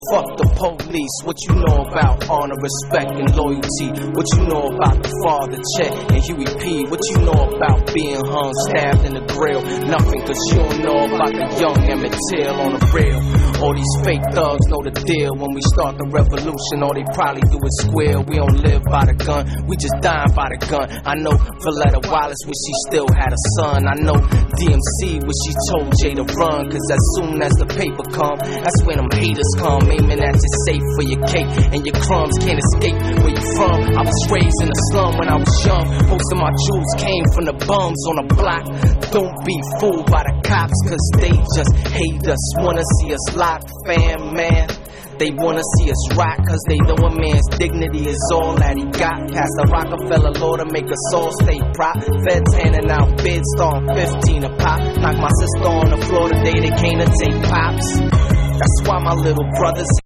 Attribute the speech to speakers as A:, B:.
A: Fuck the police, what you know about honor, respect, and loyalty? What you know about the father, Chet, and Huey P? What you know about being hung, stabbed in the grill? Nothing, cause you don't know about the young Emmett Till on the real. All these fake thugs know the deal. When we start the revolution, all they probably do is squeal. We don't live by the gun, we just dying by the gun. I know Valletta Wallace wish she still had a son. I know DMC wish she told Jay to run, cause as soon as the paper come, that's when them haters come, aiming at your safe for your cake, and your crumbs can't escape where you from. I was raised in the slum when I was young. Most of my jewels came from the bums on the block. Don't be fooled by the cops, cause they just hate us, wanna see us locked, fam, man. They wanna see us rock, cause they know a man's dignity is all that he got. Past the Rockefeller law to make us all stay prop. Feds handing out bids, starting 15 a pop. Knock my sister on the floor today, they came to take pops. That's why my little brothers